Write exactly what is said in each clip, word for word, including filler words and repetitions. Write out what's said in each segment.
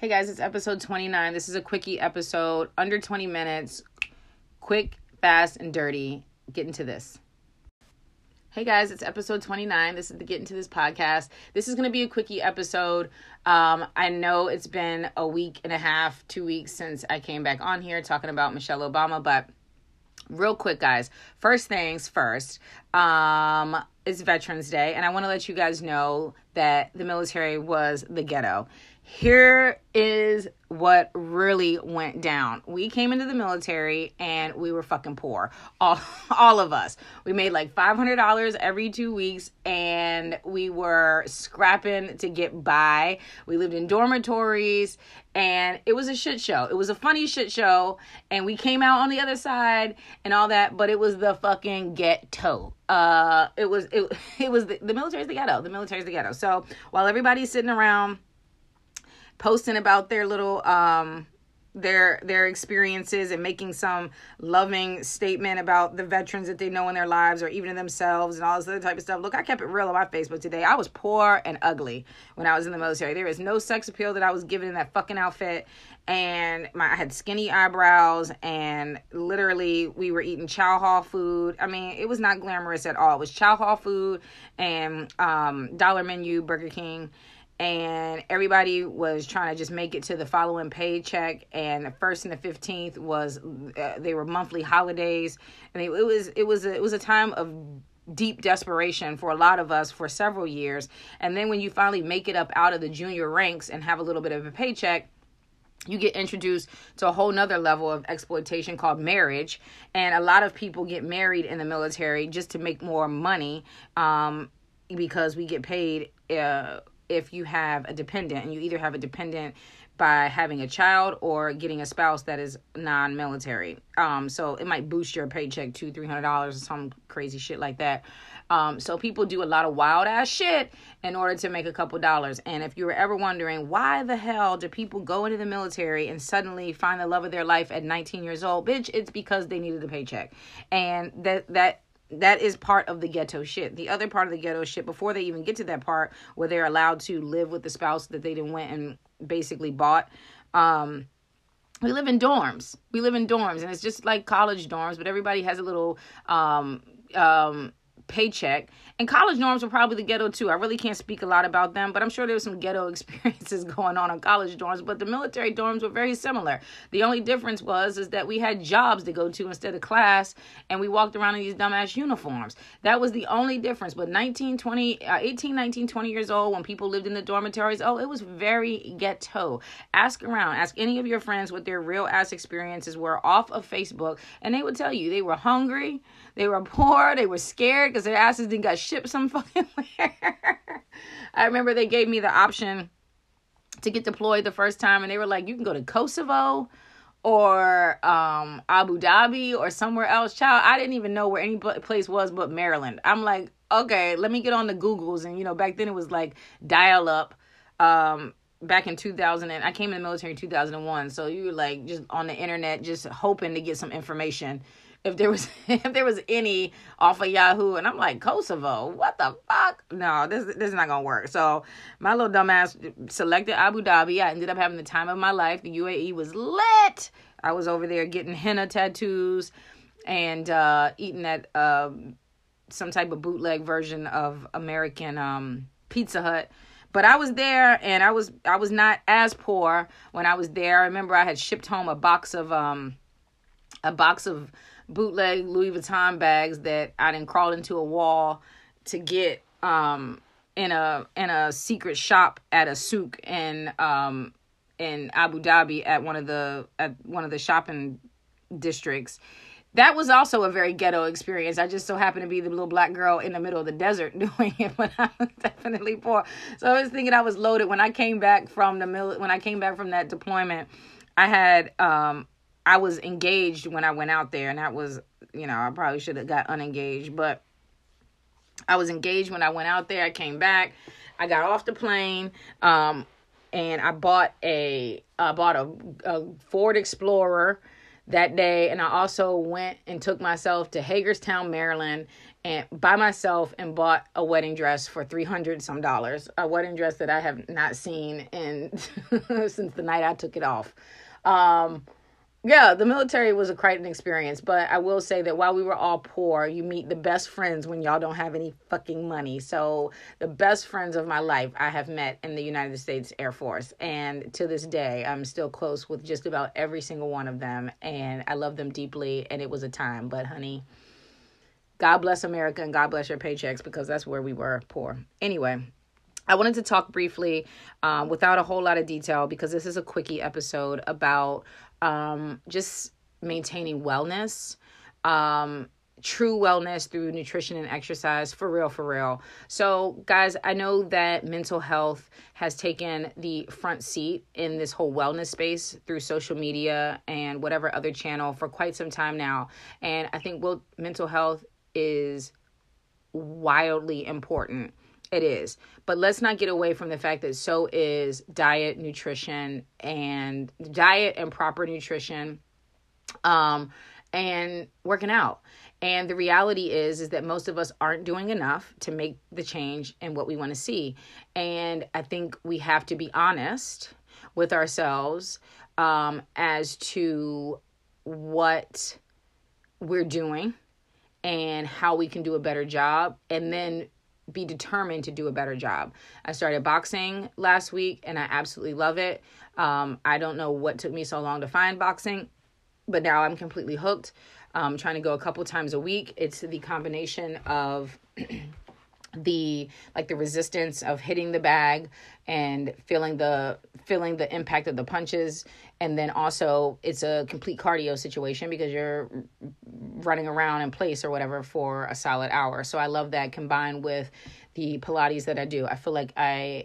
Hey guys, it's episode twenty-nine. This is a quickie episode, under twenty minutes, quick, fast, and dirty. Get into this. Hey guys, it's episode twenty-nine. This is the Get Into This podcast. This is going to be a quickie episode. Um, I know it's been a week and a half, two weeks since I came back on here talking about Michelle Obama, but real quick, guys. First things first, um, it's Veterans Day, and I want to let you guys know that the military was the ghetto. Here is what really went down. We came into the military and we were fucking poor. All, all of us. We made like five hundred dollars every two weeks and we were scrapping to get by. We lived in dormitories and it was a shit show. It was a funny shit show and we came out on the other side and all that, but it was the fucking ghetto. Uh, it was, it, it was the, the military's the ghetto. The military's the ghetto. So while everybody's sitting around posting about their little um their their experiences and making some loving statement about the veterans that they know in their lives or even in themselves and all this other type of stuff. Look, I kept it real on my Facebook today. I was poor and ugly when I was in the military. There is no sex appeal that I was given in that fucking outfit. And my I had skinny eyebrows and literally we were eating chow hall food. I mean, it was not glamorous at all. It was chow hall food and um dollar menu, Burger King. And everybody was trying to just make it to the following paycheck. And the first and the fifteenth was uh, they were monthly holidays. And it, it was it was a, it was a time of deep desperation for a lot of us for several years. And then when you finally make it up out of the junior ranks and have a little bit of a paycheck, you get introduced to a whole nother level of exploitation called marriage. And a lot of people get married in the military just to make more money um, because we get paid Uh, if you have a dependent, and you either have a dependent by having a child or getting a spouse that is non-military. Um, so it might boost your paycheck to three hundred dollars or some crazy shit like that. Um, so people do a lot of wild ass shit in order to make a couple dollars. And if you were ever wondering why the hell do people go into the military and suddenly find the love of their life at nineteen years old, bitch, it's because they needed a paycheck. And that, that, That is part of the ghetto shit. The other part of the ghetto shit, before they even get to that part where they're allowed to live with the spouse that they didn't went and basically bought, um, we live in dorms. We live in dorms, and it's just like college dorms, but everybody has a little um, um, paycheck. And college dorms were probably the ghetto too. I really can't speak a lot about them, but I'm sure there was some ghetto experiences going on in college dorms, but the military dorms were very similar. The only difference was is that we had jobs to go to instead of class, and we walked around in these dumbass uniforms. That was the only difference. But nineteen, twenty, uh, eighteen, nineteen, twenty years old, when people lived in the dormitories, oh, it was very ghetto. Ask around. Ask any of your friends what their real ass experiences were off of Facebook, and they would tell you they were hungry, they were poor, they were scared because their asses didn't got shipped some fucking where. I remember they gave me the option to get deployed the first time, and they were like, you can go to Kosovo or um, Abu Dhabi or somewhere else. Child, I didn't even know where any place was but Maryland. I'm like, okay, let me get on the Googles. And, you know, back then it was like dial up. Um, back in two thousand, and I came in the military in two thousand one. So you were like just on the internet, just hoping to get some information. If there was if there was any off of Yahoo, and I'm like, Kosovo, what the fuck? No, this this is not gonna work. So my little dumbass selected Abu Dhabi. I ended up having the time of my life. The U A E was lit. I was over there getting henna tattoos and uh, eating at uh, some type of bootleg version of American um, Pizza Hut. But I was there, and I was I was not as poor when I was there. I remember I had shipped home a box of um a box of bootleg Louis Vuitton bags that I done crawled into a wall to get um in a in a secret shop at a souk in um in Abu Dhabi at one of the at one of the shopping districts. That was also a very ghetto experience. I just so happened to be the little black girl in the middle of the desert doing it, but I was definitely poor. So I was thinking I was loaded when I came back from the mil- when I came back from that deployment. I had um I was engaged when I went out there, and that was, you know, I probably should have got unengaged, but I was engaged when I went out there. I came back, I got off the plane, um, and I bought a I bought a, a Ford Explorer that day, and I also went and took myself to Hagerstown, Maryland, and by myself and bought a wedding dress for three hundred some dollars, a wedding dress that I have not seen in since the night I took it off. Um, yeah, the military was a quite an experience, but I will say that while we were all poor, you meet the best friends when y'all don't have any fucking money. So the best friends of my life I have met in the United States Air Force. And to this day, I'm still close with just about every single one of them. And I love them deeply. And it was a time. But honey, God bless America and God bless your paychecks, because that's where we were poor. Anyway, I wanted to talk briefly um, without a whole lot of detail, because this is a quickie episode about um, just maintaining wellness, um, true wellness through nutrition and exercise, for real, for real. So guys, I know that mental health has taken the front seat in this whole wellness space through social media and whatever other channel for quite some time now. And I think well, mental health is wildly important. It is. But let's not get away from the fact that so is diet, nutrition, and diet and proper nutrition, um, and working out. And the reality is, is that most of us aren't doing enough to make the change in what we want to see. And I think we have to be honest with ourselves um, as to what we're doing and how we can do a better job, and then be determined to do a better job. I started boxing last week and I absolutely love it. Um, I don't know what took me so long to find boxing, but now I'm completely hooked. I'm trying to go a couple times a week. It's the combination of the like the resistance of hitting the bag and feeling the feeling the impact of the punches, and then also it's a complete cardio situation because you're running around in place or whatever for a solid hour. So I love that, combined with the Pilates that I do. I feel like I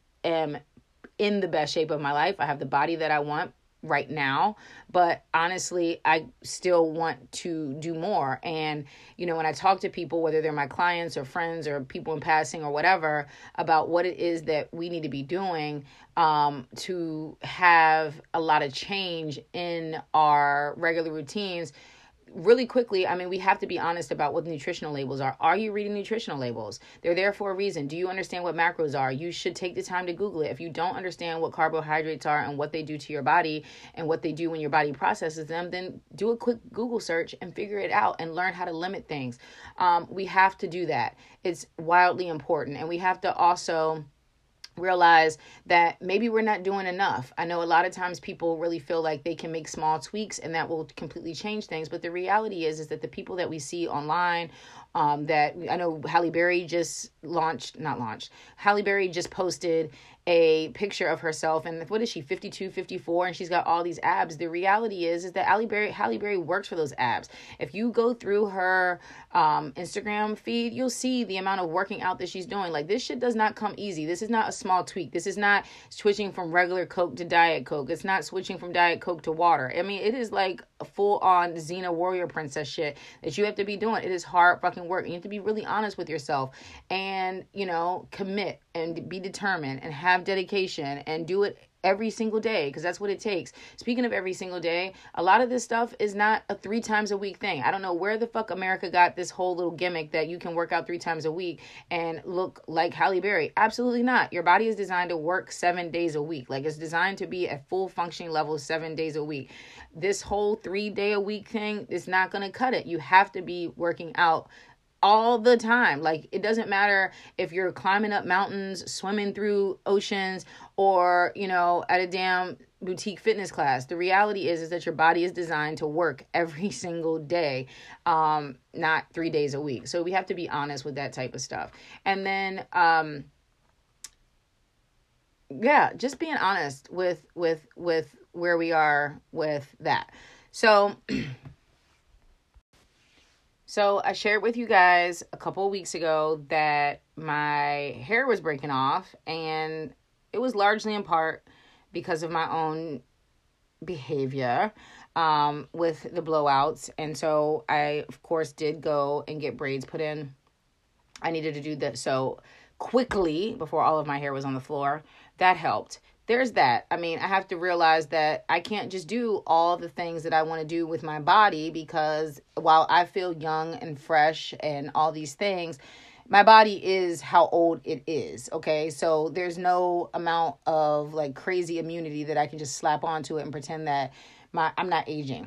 am in the best shape of my life. I have the body that I want right now, but honestly, I still want to do more. And, you know, when I talk to people, whether they're my clients or friends or people in passing or whatever, about what it is that we need to be doing um, to have a lot of change in our regular routines, really quickly, I mean, we have to be honest about what the nutritional labels are. Are you reading nutritional labels? They're there for a reason. Do you understand what macros are? You should take the time to Google it. If you don't understand what carbohydrates are and what they do to your body and what they do when your body processes them, then do a quick Google search and figure it out and learn how to limit things. Um, we have to do that. It's wildly important. And we have to also realize that maybe we're not doing enough. I know a lot of times people really feel like they can make small tweaks and that will completely change things. But the reality is, is that the people that we see online, um, that I know Halle Berry just launched, not launched, Halle Berry just posted a picture of herself, and what is she, fifty-two, fifty-four, and she's got all these abs. The reality is, is that Halle Berry, Halle Berry works for those abs. If you go through her um, Instagram feed, you'll see the amount of working out that she's doing. Like, this shit does not come easy. This is not a small tweak. This is not switching from regular Coke to Diet Coke. It's not switching from Diet Coke to water. I mean, it is like a full-on Xena warrior princess shit that you have to be doing. It is hard fucking work. You have to be really honest with yourself and, you know, commit and be determined and have dedication and do it every single day, because that's what it takes. Speaking of every single day, a lot of this stuff is not a three times a week thing. I don't know where the fuck America got this whole little gimmick that you can work out three times a week and look like Halle Berry. Absolutely not. Your body is designed to work seven days a week. Like, it's designed to be at full functioning level seven days a week. This whole three day a week thing is not going to cut it. You have to be working out all the time. Like, it doesn't matter if you're climbing up mountains, swimming through oceans, or, you know, at a damn boutique fitness class. The reality is, is that your body is designed to work every single day, um, not three days a week. So we have to be honest with that type of stuff. And then, um, yeah, just being honest with, with, with where we are with that. So, So I shared with you guys a couple of weeks ago that my hair was breaking off, and it was largely in part because of my own behavior um, with the blowouts. And so I, of course, did go and get braids put in. I needed to do that so quickly before all of my hair was on the floor. That helped. there's that. I mean, I have to realize that I can't just do all the things that I want to do with my body, because while I feel young and fresh and all these things, my body is how old it is, okay? So there's no amount of like crazy immunity that I can just slap onto it and pretend that my I'm not aging.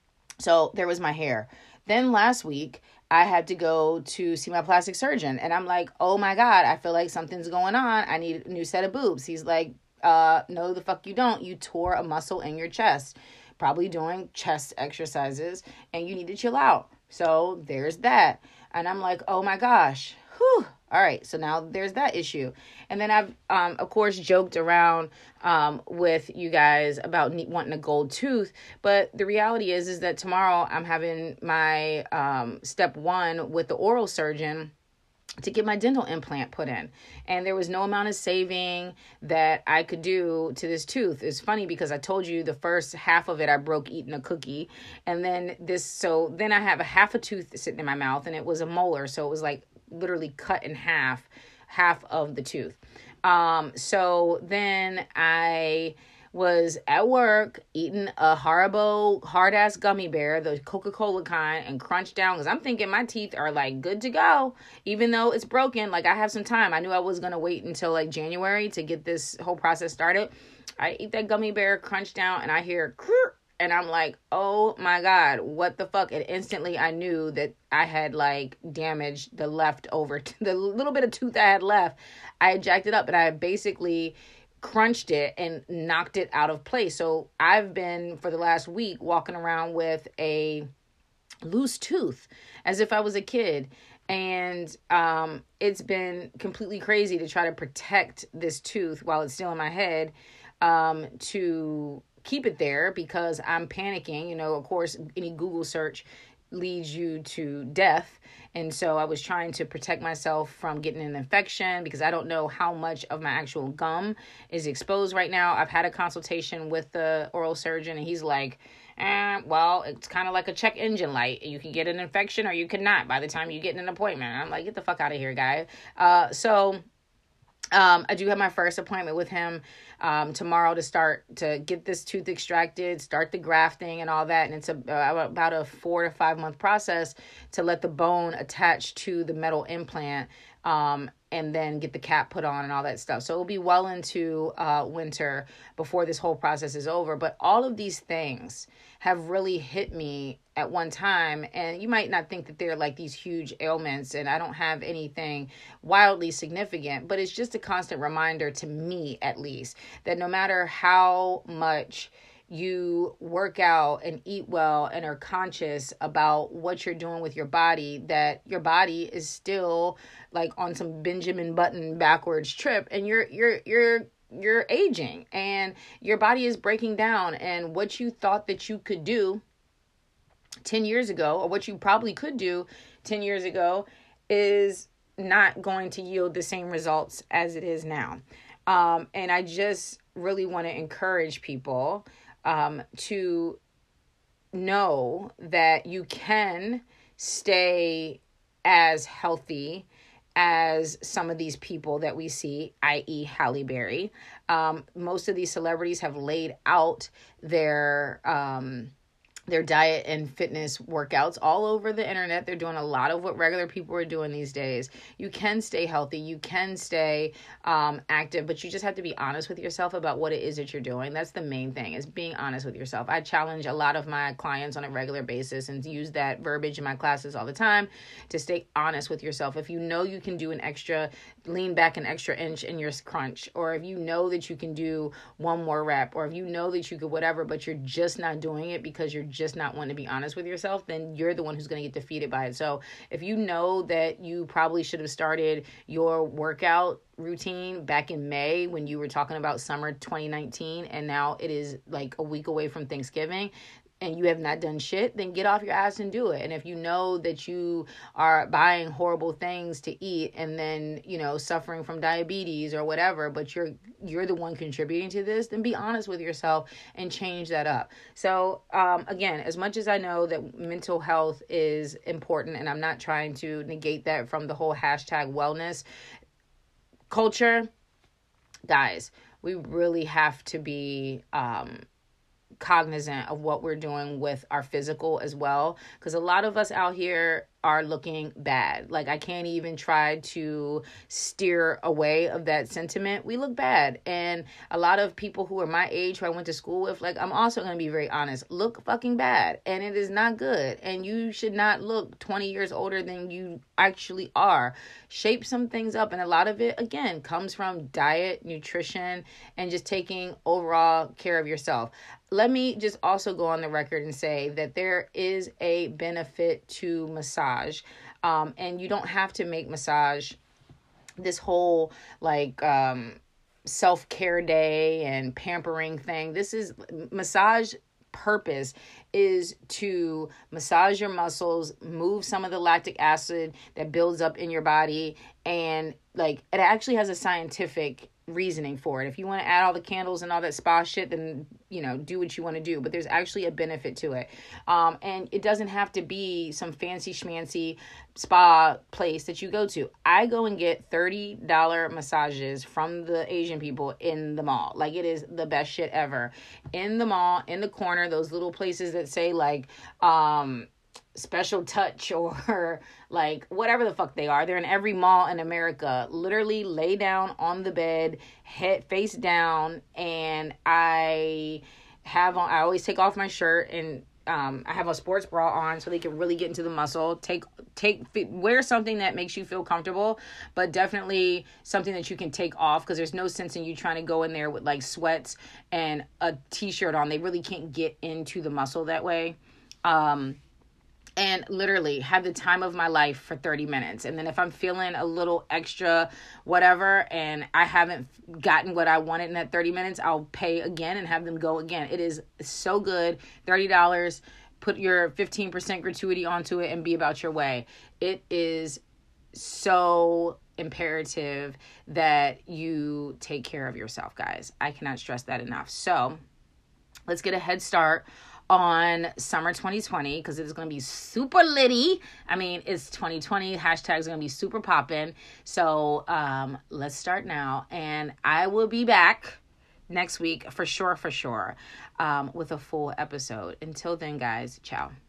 So there was my hair. Then last week, I had to go to see my plastic surgeon, and I'm like, oh my God, I feel like something's going on. I need a new set of boobs. He's like, uh, no, the fuck you don't. You tore a muscle in your chest, probably doing chest exercises, and you need to chill out. So there's that. And I'm like, oh my gosh. Whew. All right. So now there's that issue. And then I've, um, of course, joked around um, with you guys about ne- wanting a gold tooth. But the reality is, is that tomorrow I'm having my um, step one with the oral surgeon to get my dental implant put in. And there was no amount of saving that I could do to this tooth. It's funny because I told you the first half of it I broke eating a cookie. And then this, so then I have a half a tooth sitting in my mouth, and it was a molar. So it was like literally cut in half, half of the tooth. Um, so then I was at work eating a Haribo hard-ass gummy bear, the Coca-Cola kind, and crunched down because I'm thinking my teeth are like good to go, even though it's broken. Like, I have some time. I knew I was going to wait until like January to get this whole process started. I eat that gummy bear, crunch down, and I hear and I'm like, oh my God, what the fuck? And instantly I knew that I had like damaged the leftover, the little bit of tooth I had left. I had jacked it up, and I basically crunched it and knocked it out of place. So I've been for the last week walking around with a loose tooth as if I was a kid. And um, it's been completely crazy to try to protect this tooth while it's still in my head, um, to keep it there because I'm panicking. You know, of course, any Google search leads you to death. And so I was trying to protect myself from getting an infection because I don't know how much of my actual gum is exposed right now. I've had a consultation with the oral surgeon, and he's like, eh, well, it's kind of like a check engine light. You can get an infection or you cannot by the time you get an appointment. And I'm like, get the fuck out of here, guy. Uh, so Um, I do have my first appointment with him um, tomorrow to start to get this tooth extracted, start the grafting and all that. And it's a, uh, about a four to five month process to let the bone attach to the metal implant, um, and then get the cap put on and all that stuff. So it'll be well into uh, winter before this whole process is over. But all of these things have really hit me at one time. And you might not think that they're like these huge ailments, and I don't have anything wildly significant, but it's just a constant reminder to me, at least, that no matter how much you work out and eat well and are conscious about what you're doing with your body, that your body is still like on some Benjamin Button backwards trip, and you're you're you're you're aging, and your body is breaking down, and what you thought that you could do ten years ago, or what you probably could do ten years ago, is not going to yield the same results as it is now. Um, and I just really want to encourage people um, to know that you can stay as healthy as some of these people that we see, that is. Halle Berry. Um, most of these celebrities have laid out their um, their diet and fitness workouts all over the internet. They're doing a lot of what regular people are doing these days. You can stay healthy. You can stay um, active, but you just have to be honest with yourself about what it is that you're doing. That's the main thing, is being honest with yourself. I challenge a lot of my clients on a regular basis and use that verbiage in my classes all the time to stay honest with yourself. If you know you can do an extra, lean back an extra inch in your crunch, or if you know that you can do one more rep, or if you know that you could whatever, but you're just not doing it because you're just not wanting to be honest with yourself, then you're the one who's going to get defeated by it. So if you know that you probably should have started your workout routine back in May when you were talking about summer twenty nineteen, and now it is like a week away from Thanksgiving, and you have not done shit, then get off your ass and do it. And if you know that you are buying horrible things to eat and then, you know, suffering from diabetes or whatever, but you're you're the one contributing to this, then be honest with yourself and change that up. So, um, again, as much as I know that mental health is important, and I'm not trying to negate that from the whole hashtag wellness culture, guys, we really have to be um, cognizant of what we're doing with our physical as well, because a lot of us out here are looking bad. Like, I can't even try to steer away of that sentiment. We look bad. And a lot of people who are my age, who I went to school with, like, I'm also going to be very honest, look fucking bad. And it is not good. And you should not look twenty years older than you actually are. Shape some things up. And a lot of it, again, comes from diet, nutrition, and just taking overall care of yourself. Let me just also go on the record and say that there is a benefit to massage. Um, and you don't have to make massage this whole like um, self-care day and pampering thing. This is massage purpose is to massage your muscles, move some of the lactic acid that builds up in your body. And like, it actually has a scientific reasoning for it. If you want to add all the candles and all that spa shit, then, you know, do what you want to do. But there's actually a benefit to it. Um, and it doesn't have to be some fancy schmancy spa place that you go to. I go and get thirty dollars massages from the Asian people in the mall. Like, it is the best shit ever. In the mall, in the corner, those little places that say like, um, special touch or like whatever the fuck they are. They're in every mall in America. Literally lay down on the bed, head face down, and I have on, I always take off my shirt, and um I have a sports bra on so they can really get into the muscle. Take take wear something that makes you feel comfortable, but definitely something that you can take off, because there's no sense in you trying to go in there with like sweats and a t-shirt on. They really can't get into the muscle that way. Um And literally have the time of my life for thirty minutes. And then if I'm feeling a little extra whatever and I haven't gotten what I wanted in that thirty minutes, I'll pay again and have them go again. It is so good. thirty dollars. Put your fifteen percent gratuity onto it and be about your way. It is so imperative that you take care of yourself, guys. I cannot stress that enough. So let's get a head start on summer twenty twenty, because it's going to be super litty. I mean, it's twenty twenty. Hashtag's going to be super poppin'. So um, let's start now. And I will be back next week for sure, for sure, um, with a full episode. Until then, guys, ciao.